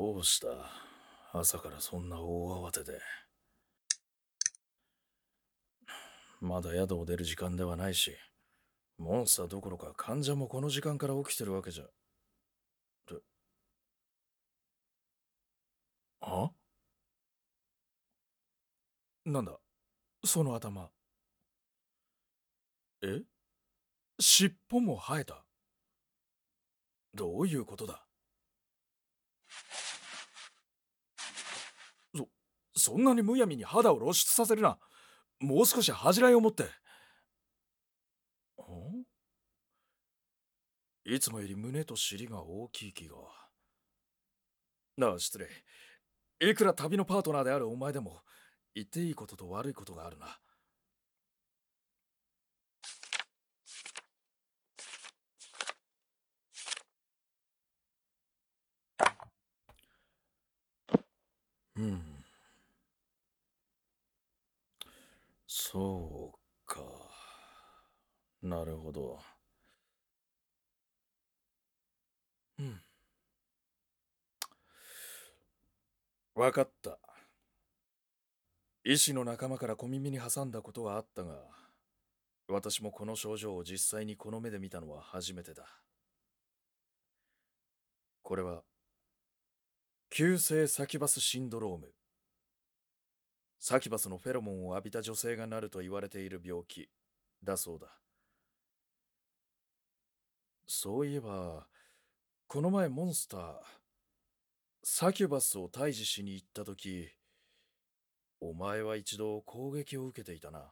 どうした？朝からそんな大慌てで。まだ宿を出る時間ではないし、モンスターどころか患者もこの時間から起きてるわけじゃ。で、あなんだその頭。え尻尾も生えた？どういうことだ？そ、そんなにむやみに肌を露出させるな。もう少し恥じらいを持って。んいつもより胸と尻が大きい気が。なあ、失礼。いくら旅のパートナーであるお前でも、言っていいことと悪いことがあるな。うん。そうか。なるほど。うん。わかった。医師の仲間から小耳に挟んだことはあったが、私もこの症状を実際にこの目で見たのは初めてだ。これは、急性サキュバスシンドローム。サキュバスのフェロモンを浴びた女性がなると言われている病気だそうだ。そういえば、この前モンスター、サキュバスを退治しに行った時、お前は一度攻撃を受けていたな。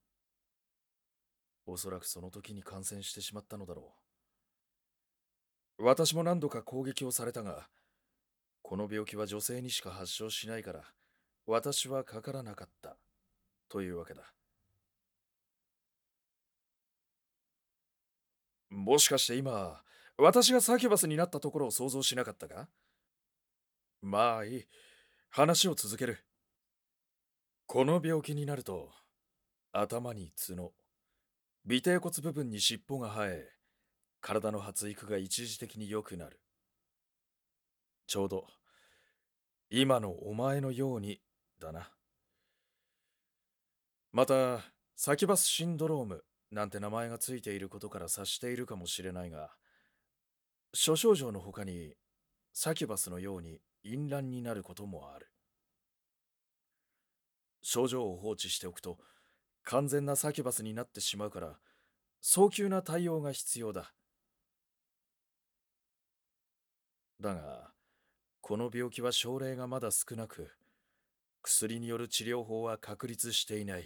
おそらくその時に感染してしまったのだろう。私も何度か攻撃をされたが、この病気は女性にしか発症しないから、私はかからなかった、というわけだ。もしかして今、私がサキュバスになったところを想像しなかったか？まあいい。話を続ける。この病気になると、頭に角、尾てい骨部分に尻尾が生え、体の発育が一時的に良くなる。ちょうど、今のお前のように、だな。また、サキュバスシンドロームなんて名前がついていることから察しているかもしれないが、諸症状の他にサキュバスのように淫乱になることもある。症状を放置しておくと完全なサキュバスになってしまうから、早急な対応が必要だ。だが、この病気は症例がまだ少なく、薬による治療法は確立していない。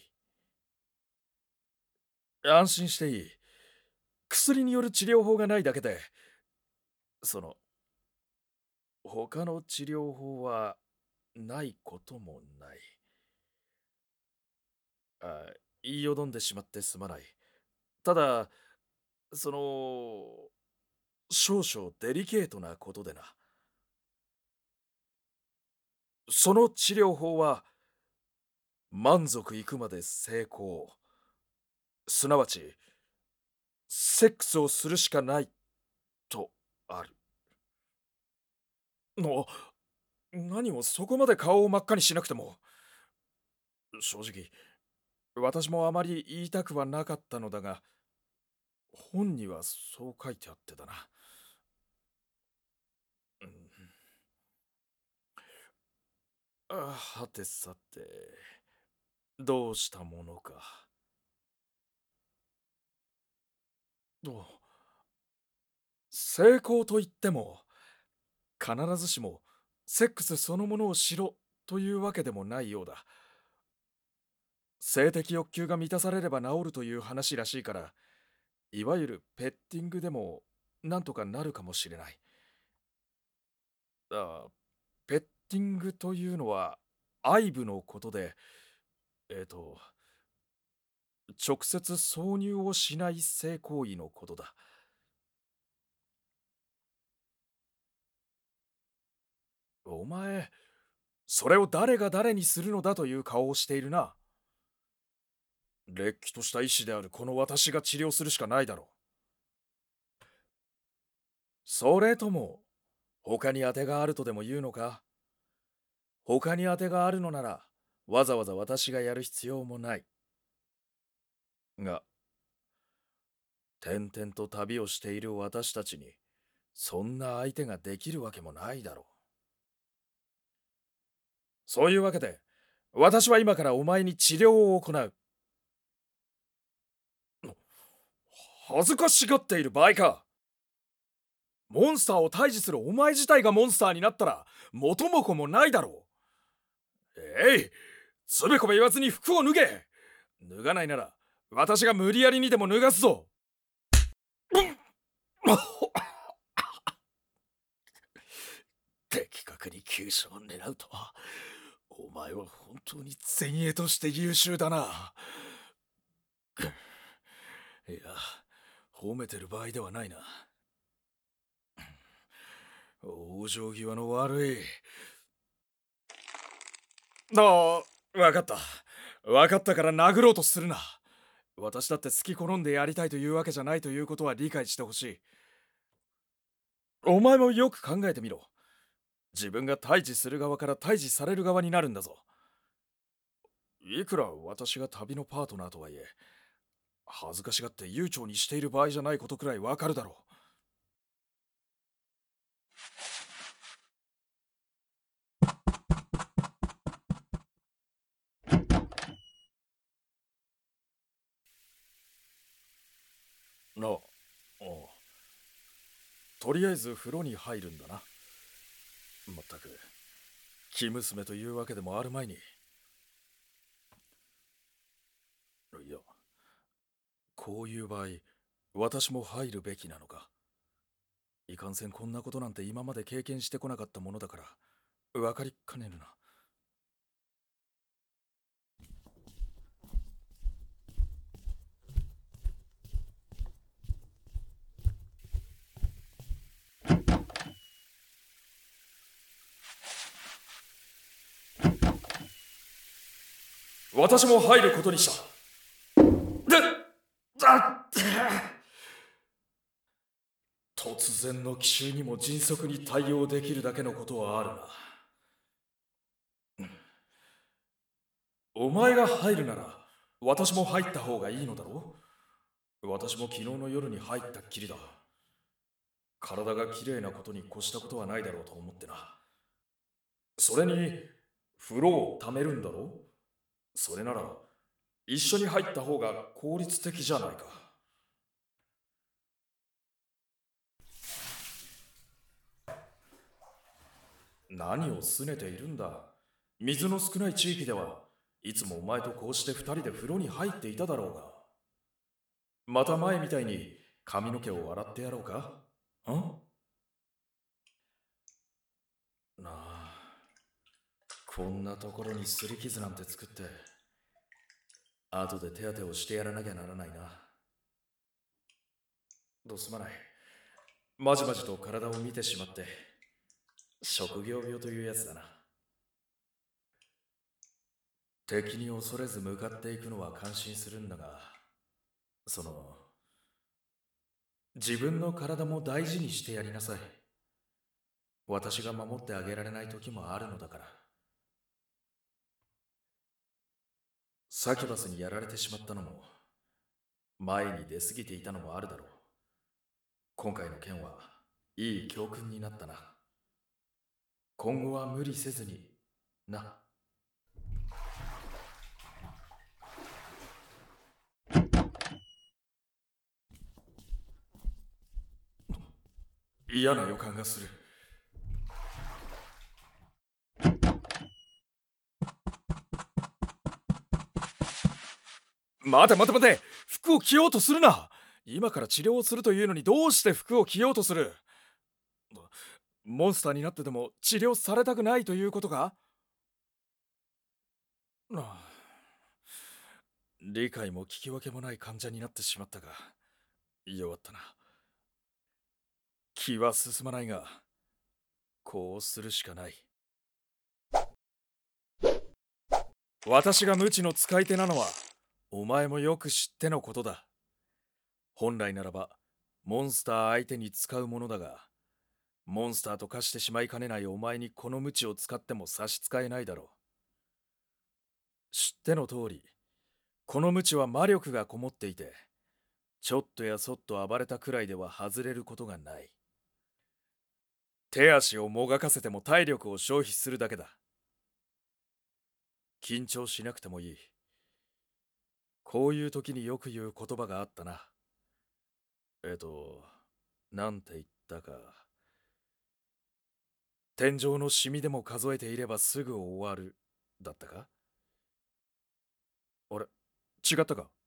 安心していい。薬による治療法がないだけで、その、他の治療法はないこともない。言いよどんでしまってすまない。ただ、その、少々デリケートなことでな。その治療法は、満足いくまで成功。すなわち、セックスをするしかないとある。の、何もそこまで顔を真っ赤にしなくても。正直、私もあまり言いたくはなかったのだが、本にはそう書いてあってだな。うん、はてさて、どうしたものか。どう成功と言っても、必ずしもセックスそのものをしろというわけでもないようだ。性的欲求が満たされれば治るという話らしいから、いわゆるペッティングでもなんとかなるかもしれない。ペッティングというのは愛撫のことで、えっ、と、直接挿入をしない性行為のことだ。お前、それを誰が誰にするのだという顔をしているな。れっきとした医師であるこの私が治療するしかないだろう。それとも、 他に当てがあるとでも言うのか？他に当てがあるのなら、わざわざ私がやる必要もない。が、転々と旅をしている私たちに、そんな相手ができるわけもないだろう。そういうわけで、私は今からお前に治療を行う。恥ずかしがっている場合か。モンスターを退治するお前自体がモンスターになったら元も子もないだろう。つべこべ言わずに服を脱げ。脱がないなら私が無理やりにでも脱がすぞ。的確に急所を狙うとは、お前は本当に前衛として優秀だな。いや、褒めてる場合ではないな。往生際の悪い。わかった。わかったから殴ろうとするな。私だって好き好んでやりたいというわけじゃないということは理解してほしい。お前もよく考えてみろ。自分が退治する側から退治される側になるんだぞ。いくら私が旅のパートナーとはいえ、恥ずかしがって悠長にしている場合じゃないことくらいわかるだろう。なあ、とりあえず風呂に入るんだな。まったく、生娘というわけでもあるまいに。いや、こういう場合、私も入るべきなのか。いかんせんこんなことなんて今まで経験してこなかったものだから、分かりかねるな。私も入ることにした。突然の奇襲にも迅速に対応できるだけのことはあるな。お前が入るなら私も入った方がいいのだろう。私も昨日の夜に入ったっきりだ。体がきれいなことに越したことはないだろうと思ってな。それに風呂を溜めるんだろう。それなら一緒に入った方が効率的じゃないか。何を拗ねているんだ。水の少ない地域ではいつもお前とこうして二人で風呂に入っていただろうが。また前みたいに髪の毛を洗ってやろうか。なあ、こんなところに擦り傷なんて作って後で手当てをしてやらなきゃならないな。どうすまない。まじまじと体を見てしまって職業病というやつだな。敵に恐れず向かっていくのは感心するんだが、自分の体も大事にしてやりなさい。私が守ってあげられない時もあるのだから。サキュバスにやられてしまったのも、前に出過ぎていたのもあるだろう。今回の件はいい教訓になったな。今後は無理せずにな。嫌な予感がする。待て待て待て、服を着ようとするな。今から治療をするというのにどうして服を着ようとする。モンスターになってでも治療されたくないということか。理解も聞き分けもない患者になってしまったが、弱ったな。気は進まないが、こうするしかない。私が無知の使い手なのはお前もよく知ってのことだ。本来ならばモンスター相手に使うものだが、 モンスターと化してしまいかねないお前にこの鞭を使っても差し支えないだろう。知っての通り、この鞭は魔力がこもっていて、ちょっとやそっと暴れたくらいでは外れることがない。手足をもがかせても体力を消費するだけだ。緊張しなくてもいい。こういう時によく言う言葉があったな。えっと、なんて言ったか。天井のシミでも数えていればすぐ終わる。だったか？あれ、違ったか？